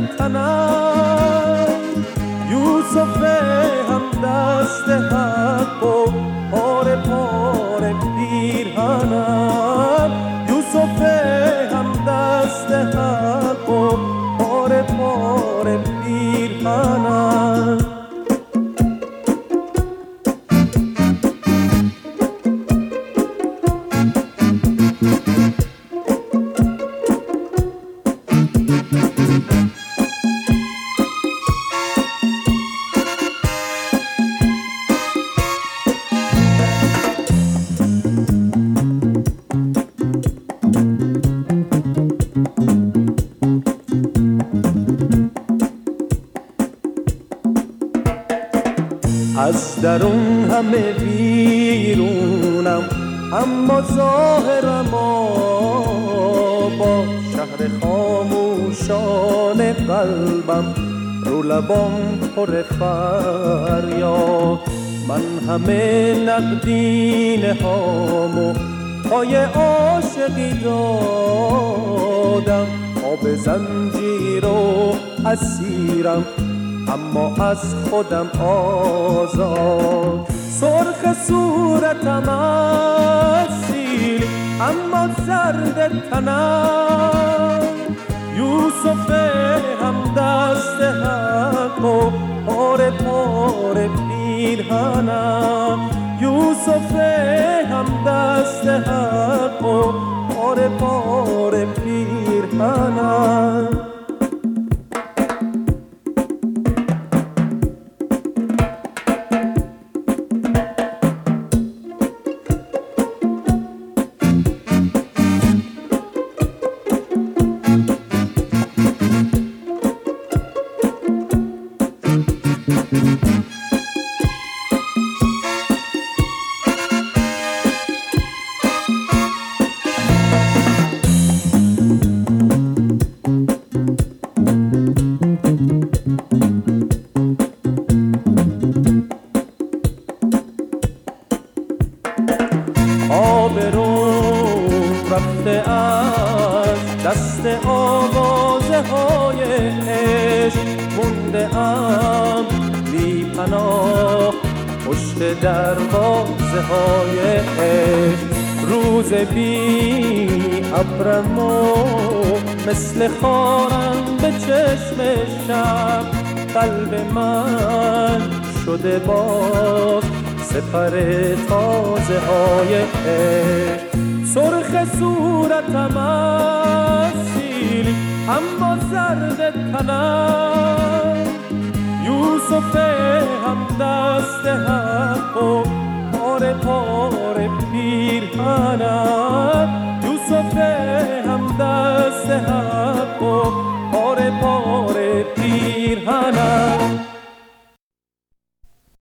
تنم، یوسف هم دست حق و پاره پاره پیرهنم، یوسف هم دست حق و پاره پاره پیرهنم. از درون همه بیرونم، اما ظاهرم با شهر خاموشان قلبم، رو لبام پر فریاد. من همه نقدینه هامو پای عاشقی دادم، آب زنجیر و اسیرم اما از خودم آزاد. سرخ صورتم اصیل اما زرد تنم، یوسف هم دست حق و پاره پاره پیرهنم، یوسف هم دست حق و پاره پاره پیرهنم. آبروم رفته از دست آوازه های عشق، مونده ام بی پناه پشت دروازه های عشق. روز بی ابرم و مثل خارم به چشم شب، قلب من شده باز سپر تازه های عشق. سرخ صورتم اصیلی اما زرد تنم، یوسف هم دست حق و پاره پاره پیرهنم، یوسف هم دست حق و پاره پاره